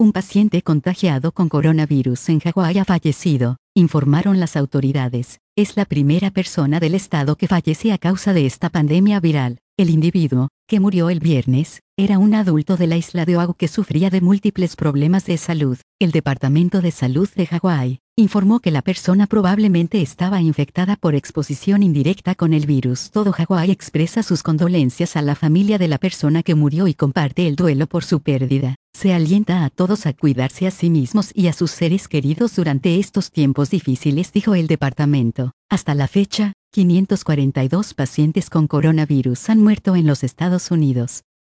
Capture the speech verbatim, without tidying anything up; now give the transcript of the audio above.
Un paciente contagiado con coronavirus en Hawái ha fallecido, informaron las autoridades. Es la primera persona del estado que fallece a causa de esta pandemia viral. El individuo, que murió el viernes, era un adulto de la isla de Oahu que sufría de múltiples problemas de salud. El Departamento de Salud de Hawái informó que la persona probablemente estaba infectada por exposición indirecta con el virus. Todo Hawái expresa sus condolencias a la familia de la persona que murió y comparte el duelo por su pérdida. Se alienta a todos a cuidarse a sí mismos y a sus seres queridos durante estos tiempos difíciles, dijo el departamento. Hasta la fecha, quinientos cuarenta y dos pacientes con coronavirus han muerto en los Estados Unidos.